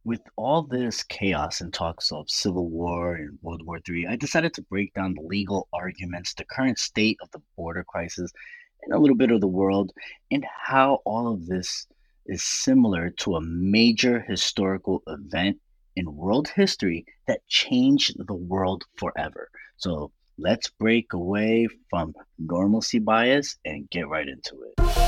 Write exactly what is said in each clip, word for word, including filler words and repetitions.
With all this chaos and talks of Civil War and World War Three, I decided to break down the legal arguments, the current state of the border crisis, and a little bit of the world, and how all of this is similar to a major historical event in world history that changed the world forever. So let's break away from normalcy bias and get right into it.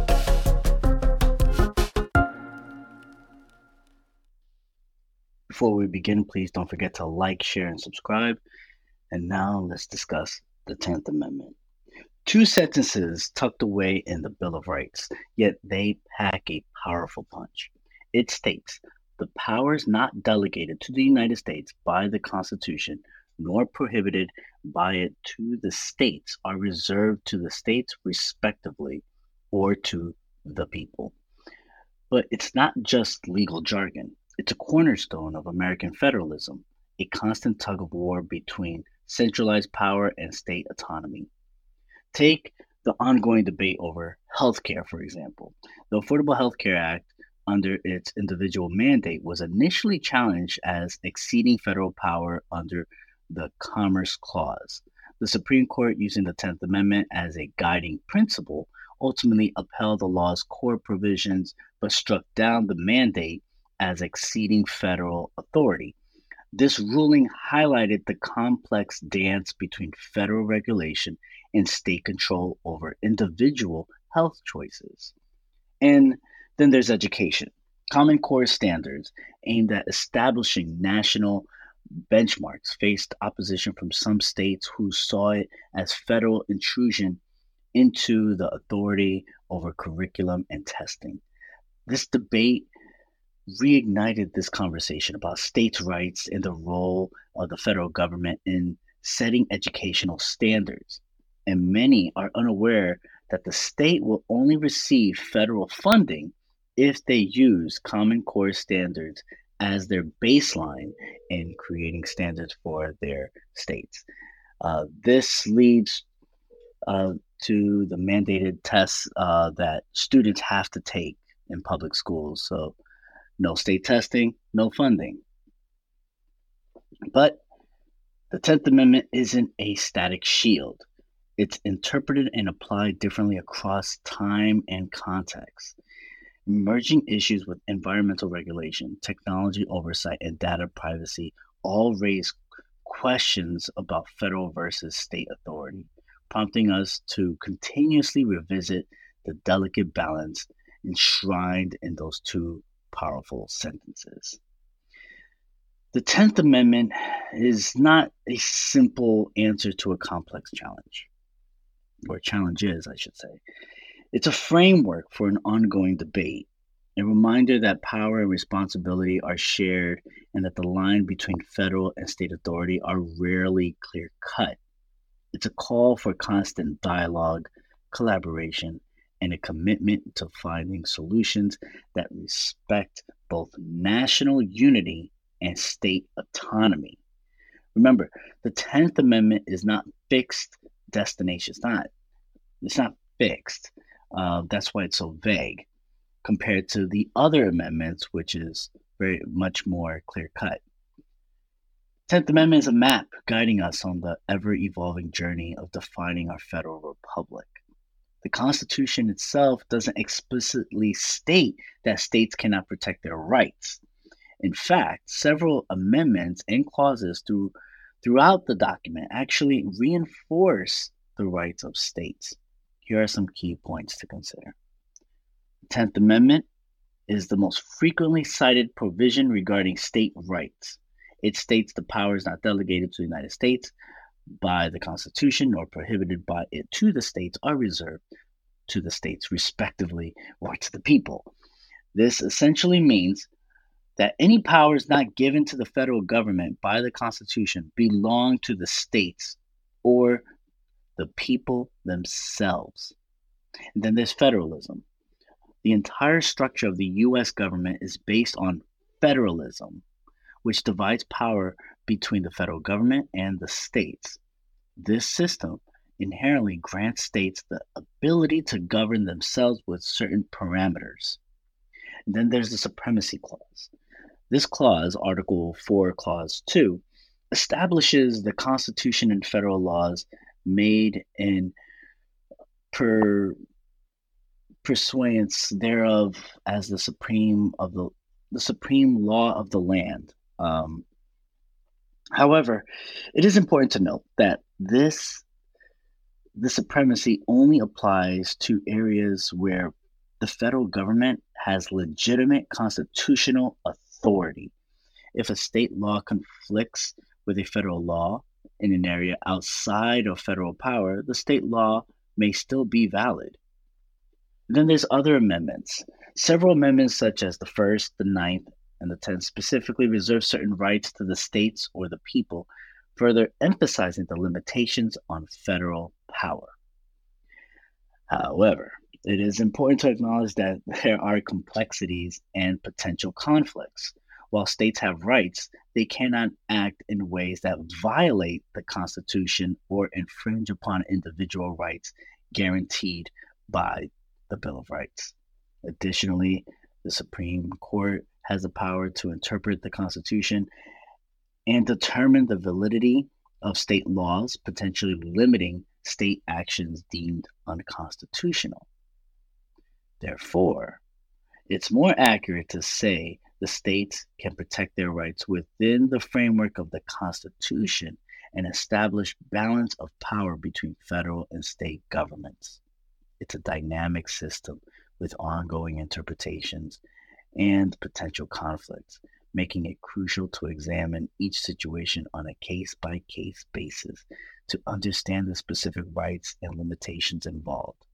Before we begin, please don't forget to like, share, and subscribe. And now let's discuss the tenth Amendment. Two sentences tucked away in the Bill of Rights, yet they pack a powerful punch. It states, the powers not delegated to the United States by the Constitution, nor prohibited by it to the states, are reserved to the states respectively, or to the people. But it's not just legal jargon. It's a cornerstone of American federalism, a constant tug of war between centralized power and state autonomy. Take the ongoing debate over healthcare, for example. The Affordable Health Care Act, under its individual mandate, was initially challenged as exceeding federal power under the Commerce Clause. The Supreme Court, using the tenth Amendment as a guiding principle, ultimately upheld the law's core provisions but struck down the mandate as exceeding federal authority. This ruling highlighted the complex dance between federal regulation and state control over individual health choices. And then there's education. Common Core standards aimed at establishing national benchmarks faced opposition from some states who saw it as federal intrusion into the authority over curriculum and testing. This debate reignited this conversation about states' rights and the role of the federal government in setting educational standards. And many are unaware that the state will only receive federal funding if they use Common Core standards as their baseline in creating standards for their states. Uh, this leads uh, to the mandated tests uh, that students have to take in public schools. So no state testing, no funding. But the tenth Amendment isn't a static shield. It's interpreted and applied differently across time and context. Emerging issues with environmental regulation, technology oversight, and data privacy all raise questions about federal versus state authority, prompting us to continuously revisit the delicate balance enshrined in those two powerful sentences. The tenth Amendment is not a simple answer to a complex challenge, or challenges, I should say. It's a framework for an ongoing debate, a reminder that power and responsibility are shared and that the line between federal and state authority are rarely clear-cut. It's a call for constant dialogue, collaboration, and a commitment to finding solutions that respect both national unity and state autonomy. Remember, the tenth Amendment is not fixed destination. It's not, it's not fixed. Uh, that's why it's so vague compared to the other amendments, which is very much more clear-cut. tenth Amendment is a map guiding us on the ever-evolving journey of defining our federal republic. The Constitution itself doesn't explicitly state that states cannot protect their rights. In fact, several amendments and clauses through, throughout the document actually reinforce the rights of states. Here are some key points to consider. The tenth Amendment is the most frequently cited provision regarding state rights. It states the powers not delegated to the United States by the Constitution nor prohibited by it to the states are reserved to the states respectively or to the people. This essentially means that any powers not given to the federal government by the Constitution belong to the states or the people themselves. And then there's federalism. The entire structure of the U S government is based on federalism, which divides power between the federal government and the states. This system inherently grants states the ability to govern themselves with certain parameters. And then there's the Supremacy Clause. This clause, Article four, Clause two, establishes the Constitution and federal laws made in per pursuance thereof as the supreme of the the supreme law of the land. Um, however, it is important to note that this the supremacy only applies to areas where the federal government has legitimate constitutional authority. If a state law conflicts with a federal law in an area outside of federal power, the state law may still be valid. Then there's other amendments. Several amendments, such as the First, the Ninth, and the Tenth, specifically reserve certain rights to the states or the people, further emphasizing the limitations on federal power. However, it is important to acknowledge that there are complexities and potential conflicts. While states have rights, they cannot act in ways that violate the Constitution or infringe upon individual rights guaranteed by the Bill of Rights. Additionally, the Supreme Court has the power to interpret the Constitution and determine the validity of state laws, potentially limiting state actions deemed unconstitutional. Therefore, it's more accurate to say the states can protect their rights within the framework of the Constitution and establish balance of power between federal and state governments. It's a dynamic system with ongoing interpretations and potential conflicts, making it crucial to examine each situation on a case-by-case basis to understand the specific rights and limitations involved.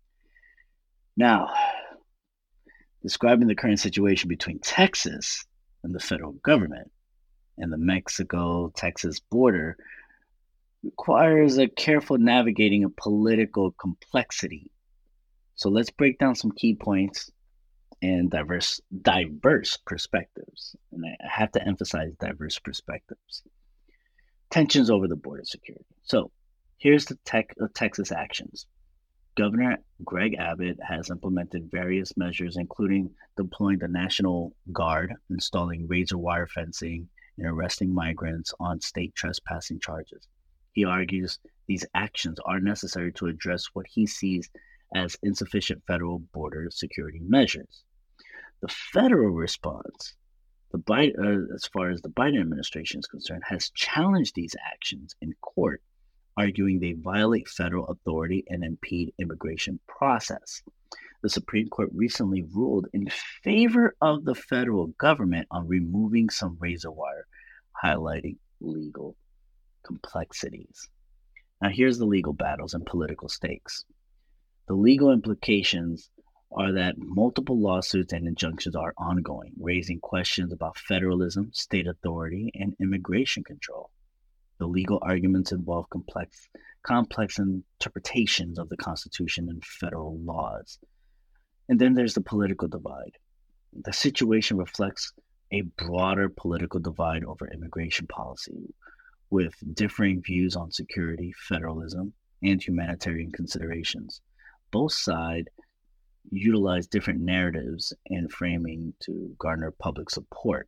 Now, describing the current situation between Texas and the federal government and the Mexico-Texas border requires a careful navigating of political complexity. So let's break down some key points and diverse diverse perspectives. And I have to emphasize diverse perspectives. Tensions over the border security. So here's the tech, uh, Texas actions. Governor Greg Abbott has implemented various measures, including deploying the National Guard, installing razor wire fencing, and arresting migrants on state trespassing charges. He argues these actions are necessary to address what he sees as insufficient federal border security measures. The federal response, the Biden, uh, as far as the Biden administration is concerned, has challenged these actions in court, arguing they violate federal authority and impede immigration process. The Supreme Court recently ruled in favor of the federal government on removing some razor wire, highlighting legal complexities. Now, here's the legal battles and political stakes. The legal implications are that multiple lawsuits and injunctions are ongoing, raising questions about federalism, state authority, and immigration control. The legal arguments involve complex, complex interpretations of the Constitution and federal laws. And then there's the political divide. The situation reflects a broader political divide over immigration policy, with differing views on security, federalism, and humanitarian considerations. Both sides utilize different narratives and framing to garner public support.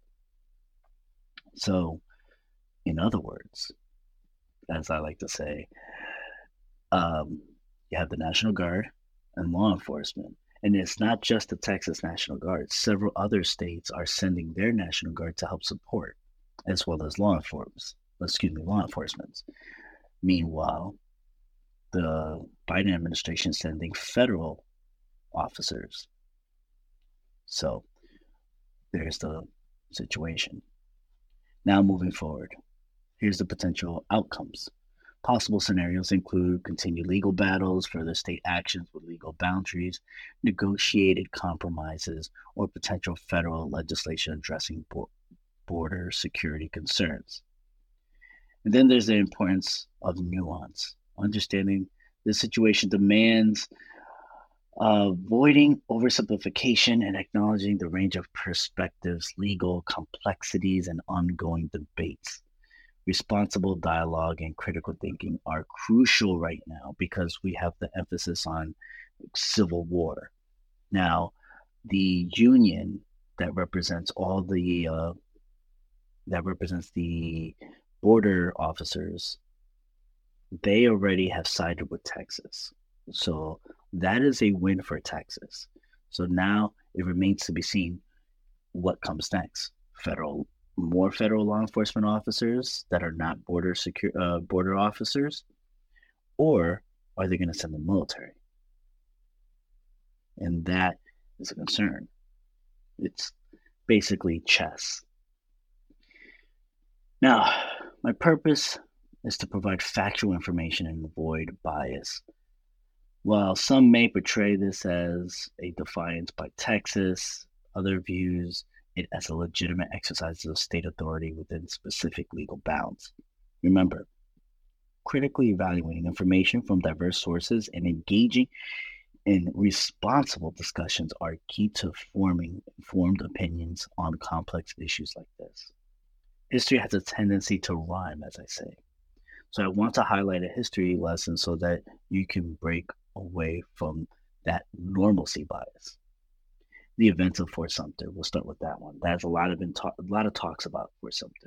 So, in other words, as I like to say, um, you have the National Guard and law enforcement. And it's not just the Texas National Guard. Several other states are sending their National Guard to help support, as well as law enforcement. Excuse me, law enforcement. Meanwhile, the Biden administration is sending federal officers. So there's the situation. Now moving forward, here's the potential outcomes. Possible scenarios include continued legal battles, further state actions with legal boundaries, negotiated compromises, or potential federal legislation addressing bo- border security concerns. And then there's the importance of nuance. Understanding the situation demands uh, avoiding oversimplification and acknowledging the range of perspectives, legal complexities, and ongoing debates. Responsible dialogue and critical thinking are crucial right now because we have the emphasis on civil war. Now, the union that represents all the uh, that represents the border officers, they already have sided with Texas. So that is a win for Texas. So now it remains to be seen what comes next. Federal, more federal law enforcement officers that are not border secure uh, border officers, or are they going to send the military? And that is a concern. It's basically chess. Now, my purpose is to provide factual information and avoid bias. While some may portray this as a defiance by Texas, other views it as a legitimate exercise of state authority within specific legal bounds. Remember, critically evaluating information from diverse sources and engaging in responsible discussions are key to forming informed opinions on complex issues like this. History has a tendency to rhyme, as I say. So I want to highlight a history lesson so that you can break away from that normalcy bias. The events of Fort Sumter. We'll start with that one. That's a lot of been talk, a lot of talks about Fort Sumter.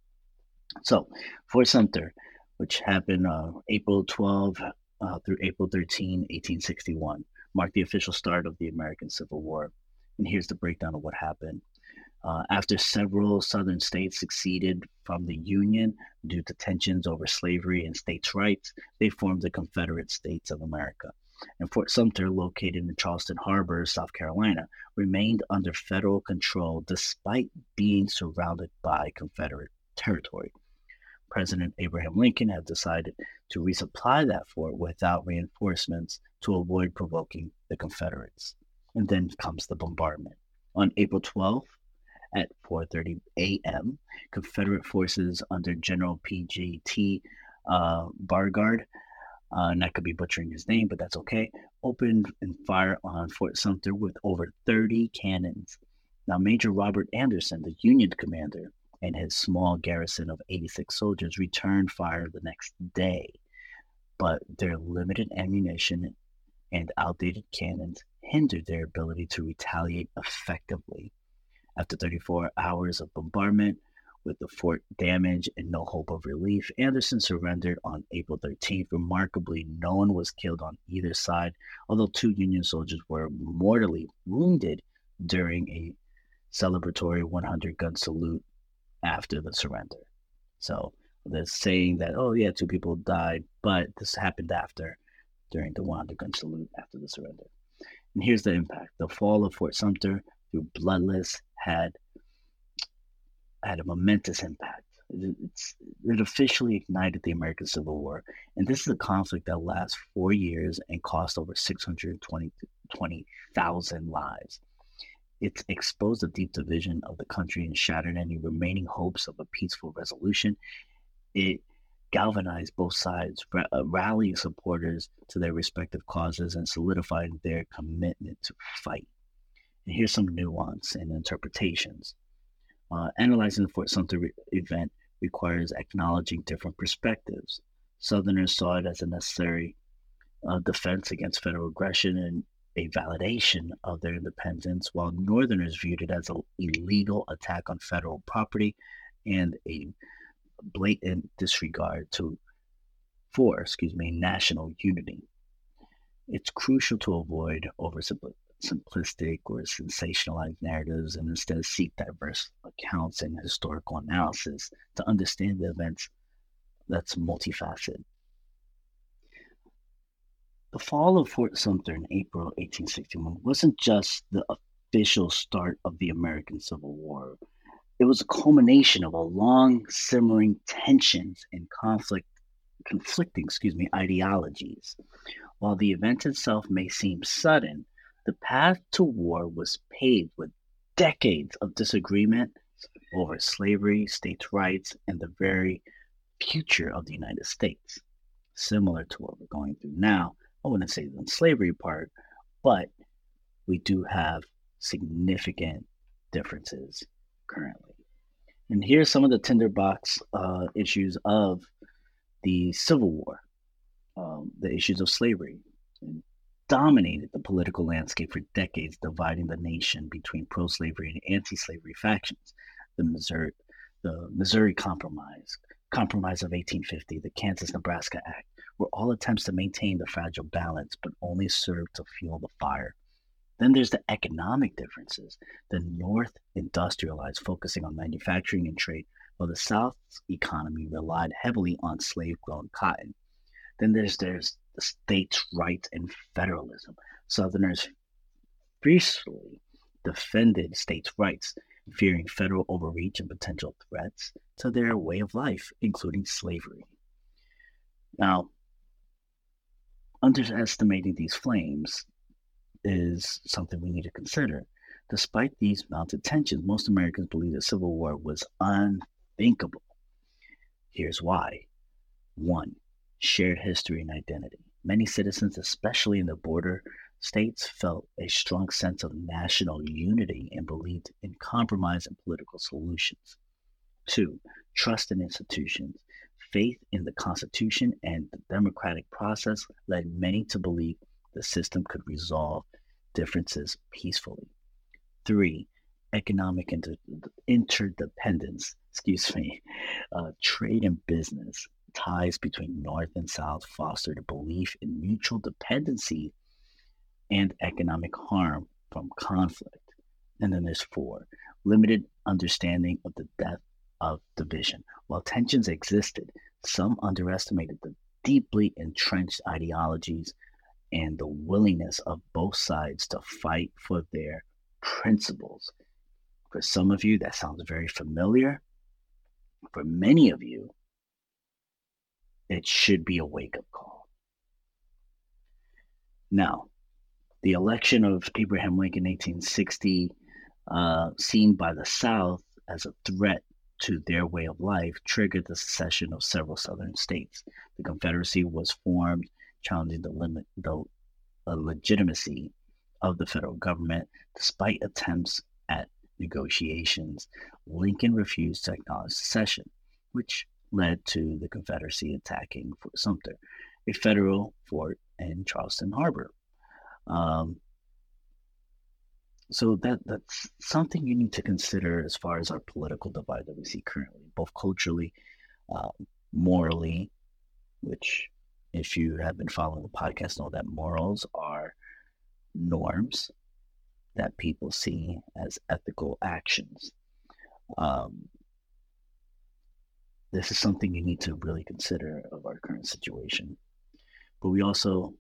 So Fort Sumter, which happened uh, April twelfth uh, through April thirteenth, eighteen sixty-one, marked the official start of the American Civil War. And here's the breakdown of what happened. Uh, after several southern states seceded from the Union due to tensions over slavery and states' rights, they formed the Confederate States of America. And Fort Sumter, located in Charleston Harbor, South Carolina, remained under federal control despite being surrounded by Confederate territory. President Abraham Lincoln had decided to resupply that fort without reinforcements to avoid provoking the Confederates. And then comes the bombardment. On April twelfth, at four thirty a.m., Confederate forces under General P J T uh, Beauregard, uh, and I could be butchering his name, but that's okay, opened and fired on Fort Sumter with over thirty cannons. Now, Major Robert Anderson, the Union commander, and his small garrison of eighty-six soldiers returned fire the next day, but their limited ammunition and outdated cannons hindered their ability to retaliate effectively. After thirty-four hours of bombardment, with the fort damaged and no hope of relief, Anderson surrendered on April thirteenth. Remarkably, no one was killed on either side, although two Union soldiers were mortally wounded during a celebratory one hundred gun salute after the surrender. So they're saying that, oh yeah, two people died, but this happened after, during the one hundred gun salute after the surrender. And here's the impact. The fall of Fort Sumter, through bloodless, had had a momentous impact. It's, it officially ignited the American Civil War, and this is a conflict that lasts four years and cost over six hundred twenty thousand lives. It exposed the deep division of the country and shattered any remaining hopes of a peaceful resolution. It galvanized both sides, ra- rallying supporters to their respective causes and solidifying their commitment to fight. And here's some nuance and interpretations. Uh, analyzing the Fort Sumter re- event requires acknowledging different perspectives. Southerners saw it as a necessary uh, defense against federal aggression and a validation of their independence, while Northerners viewed it as an illegal attack on federal property and a blatant disregard to for, excuse me, national unity. It's crucial to avoid oversimplistic simplistic or sensationalized narratives and instead seek diverse accounts and historical analysis to understand the events that's multifaceted. The fall of Fort Sumter in April eighteen sixty-one wasn't just the official start of the American Civil War. It was a culmination of a long simmering tensions and conflict conflicting, excuse me, ideologies. While the event itself may seem sudden, the path to war was paved with decades of disagreement over slavery, states' rights, and the very future of the United States. Similar to what we're going through now, I wouldn't say the slavery part, but we do have significant differences currently. And here's some of the tinderbox uh, issues of the Civil War, um, the issues of slavery. And dominated the political landscape for decades, dividing the nation between pro-slavery and anti-slavery factions. The Missouri, the Missouri Compromise, Compromise of eighteen fifty, the Kansas-Nebraska Act, were all attempts to maintain the fragile balance, but only served to fuel the fire. Then there's the economic differences. The North industrialized, focusing on manufacturing and trade, while the South's economy relied heavily on slave-grown cotton. Then there's there's the states' rights and federalism. Southerners fiercely defended states' rights, fearing federal overreach and potential threats to their way of life, including slavery. Now, underestimating these flames is something we need to consider. Despite these mounted tensions, most Americans believe the Civil War was unthinkable. Here's why. One, shared history and identity. Many citizens, especially in the border states, felt a strong sense of national unity and believed in compromise and political solutions. Two, trust in institutions. Faith in the Constitution and the democratic process led many to believe the system could resolve differences peacefully. Three, economic inter- interdependence, excuse me, uh, trade and business ties between North and South fostered a belief in mutual dependency and economic harm from conflict. And then there's four, limited understanding of the depth of division. While tensions existed, some underestimated the deeply entrenched ideologies and the willingness of both sides to fight for their principles. For some of you, that sounds very familiar. For many of you, it should be a wake-up call. Now, the election of Abraham Lincoln in eighteen sixty, uh, seen by the South as a threat to their way of life, triggered the secession of several Southern states. The Confederacy was formed, challenging the limit, the uh, legitimacy of the federal government. Despite attempts at negotiations, Lincoln refused to acknowledge secession, which led to the Confederacy attacking Fort Sumter, a federal fort in Charleston Harbor. Um, so that that's something you need to consider as far as our political divide that we see currently, both culturally, uh, morally, which if you have been following the podcast, know that morals are norms that people see as ethical actions. Um, this is something you need to really consider of our current situation. But we also,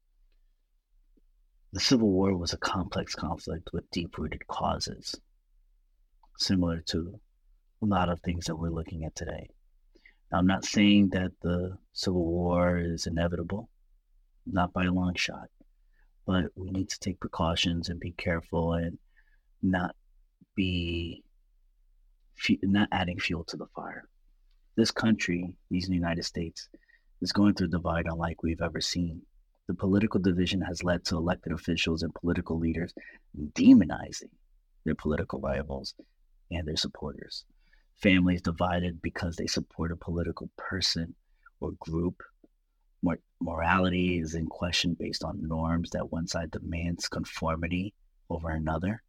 the Civil War was a complex conflict with deep-rooted causes, similar to a lot of things that we're looking at today. Now, I'm not saying that the Civil War is inevitable, not by a long shot, but we need to take precautions and be careful and not be not adding fuel to the fire. This country, these United States, is going through a divide unlike we've ever seen. The political division has led to elected officials and political leaders demonizing their political rivals and their supporters. Families divided because they support a political person or group. Mor- morality is in question based on norms that one side demands conformity over another.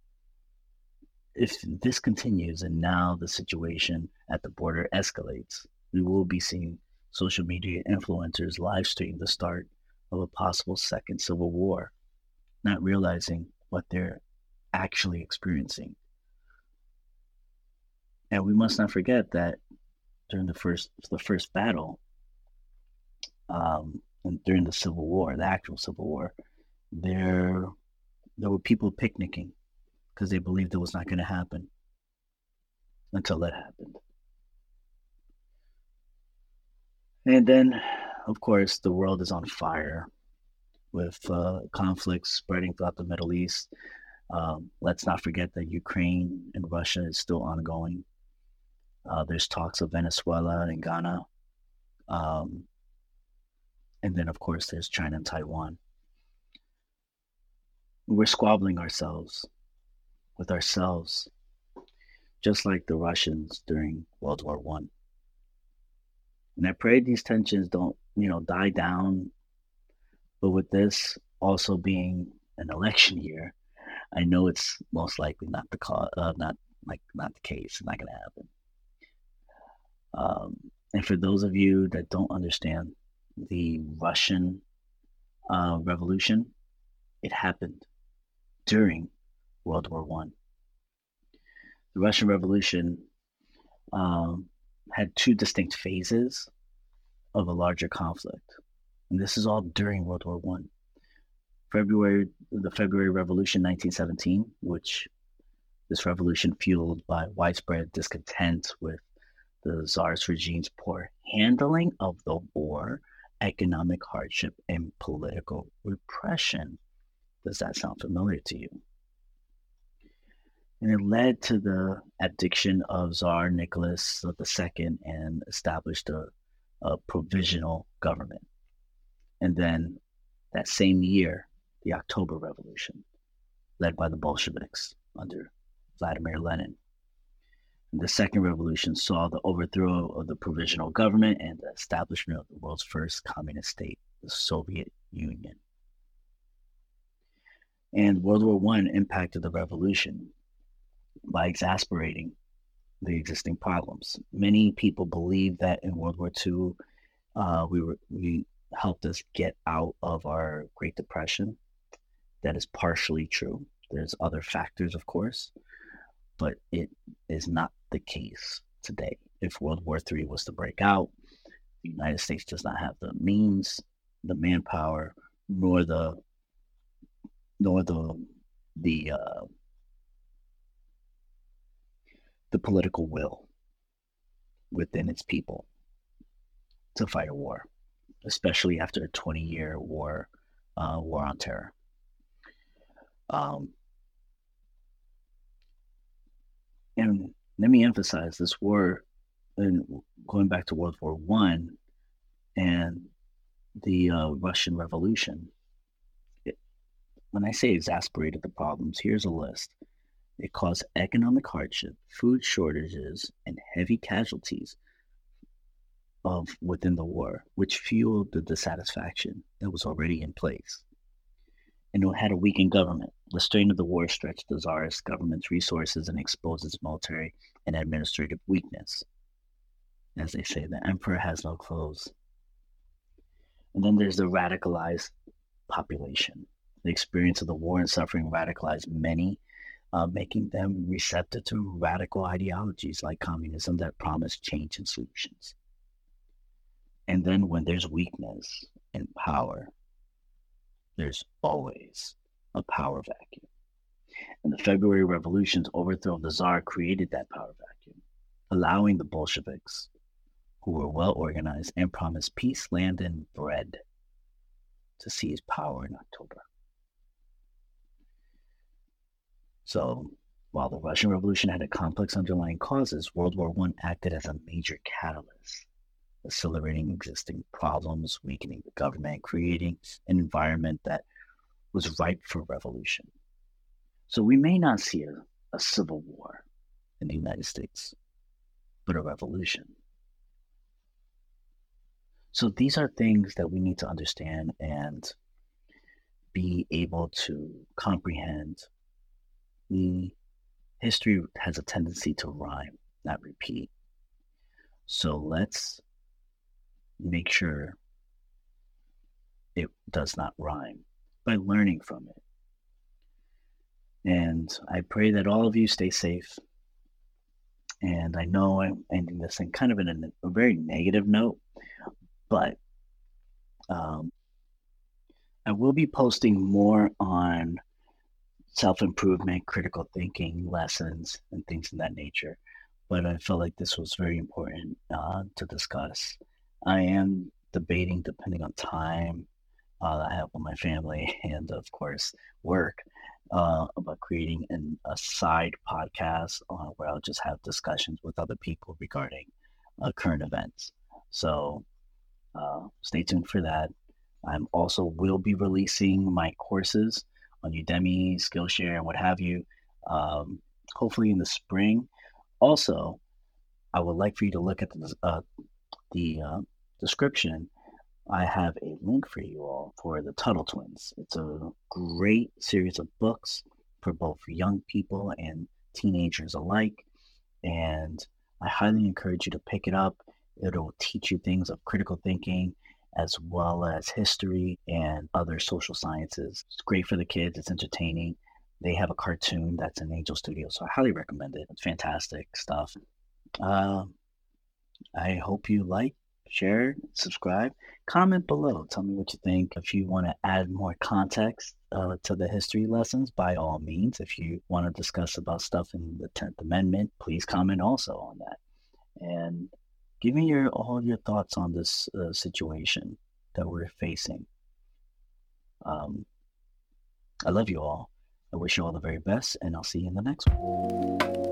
If this continues and now the situation at the border escalates, we will be seeing social media influencers live stream the start of a possible second civil war, not realizing what they're actually experiencing. And we must not forget that during the first the first battle, um, and during the Civil War, the actual Civil War, there there were people picnicking because they believed it was not going to happen until that happened. And then, of course, the world is on fire with uh, conflicts spreading throughout the Middle East. Um, let's not forget that Ukraine and Russia is still ongoing. Uh, there's talks of Venezuela and Ghana. Um, and then, of course, there's China and Taiwan. We're squabbling ourselves with ourselves, just like the Russians during World War One. And I pray these tensions don't, you know, die down. But with this, also being an election year, I know it's most likely not the cause, uh, not like not the case. It's not going to happen. Um, and for those of you that don't understand the Russian uh, Revolution, it happened during World War One. The Russian Revolution um, had two distinct phases of a larger conflict, and this is all during World War One. February, the February Revolution, nineteen seventeen, which this revolution fueled by widespread discontent with the Tsarist regime's poor handling of the war, economic hardship, and political repression. Does that sound familiar to you? And it led to the abdication of Tsar Nicholas the Second and established a, a provisional government. And then that same year, the October Revolution, led by the Bolsheviks under Vladimir Lenin. And the Second Revolution saw the overthrow of the provisional government and the establishment of the world's first communist state, the Soviet Union. And World War One impacted the revolution by exacerbating the existing problems. Many people believe that in World War Two, uh, we were we helped us get out of our Great Depression. That is partially true. There's other factors, of course, but it is not the case today. If World War Three was to break out, the United States does not have the means, the manpower, nor the nor the the uh, the political will within its people to fight a war, especially after a twenty-year war, uh, war on terror. Um, and let me emphasize this war, and going back to World War One and the uh, Russian Revolution. It, when I say exacerbated the problems, here's a list. It caused economic hardship, food shortages, and heavy casualties of within the war, which fueled the dissatisfaction that was already in place. And it had a weakened government. The strain of the war stretched the Tsarist government's resources and exposed its military and administrative weakness. As they say, the emperor has no clothes. And then there's the radicalized population. The experience of the war and suffering radicalized many, uh, making them receptive to radical ideologies like communism that promise change and solutions. And then when there's weakness in power, there's always a power vacuum. And the February Revolution's overthrow of the Tsar created that power vacuum, allowing the Bolsheviks, who were well organized and promised peace, land, and bread, to seize power in October. So, while the Russian Revolution had a complex underlying causes, World War One acted as a major catalyst, accelerating existing problems, weakening the government, creating an environment that was ripe for revolution. So we may not see a, a civil war in the United States, but a revolution. So these are things that we need to understand and be able to comprehend. The history has a tendency to rhyme, not repeat. So let's make sure it does not rhyme by learning from it. And I pray that all of you stay safe. And I know I'm ending this in kind of in a, a very negative note, but um, I will be posting more on self-improvement, critical thinking lessons, and things of that nature. But I felt like this was very important uh, to discuss. I am debating, depending on time uh, I have with my family and, of course, work, uh, about creating an, a side podcast uh, where I'll just have discussions with other people regarding uh, current events. So uh, stay tuned for that. I'm also will be releasing my courses on Udemy, Skillshare, and what have you, um, hopefully in the spring. Also, I would like for you to look at the, uh, the uh, description I have a link for you all for the Tuttle Twins. It's a great series of books for both young people and teenagers alike. And I highly encourage you to pick it up. It'll teach you things of critical thinking as well as history and other social sciences. It's great for the kids, it's entertaining. They have a cartoon that's in Angel Studios, so I highly recommend it. It's fantastic stuff. Uh, I hope you like, share, subscribe, comment below. Tell me what you think. If you want to add more context uh, to the history lessons, by all means. If you want to discuss about stuff in the tenth Amendment, please comment also on that. And give me your all your thoughts on this uh, situation that we're facing. Um, I love you all. I wish you all the very best, and I'll see you in the next one.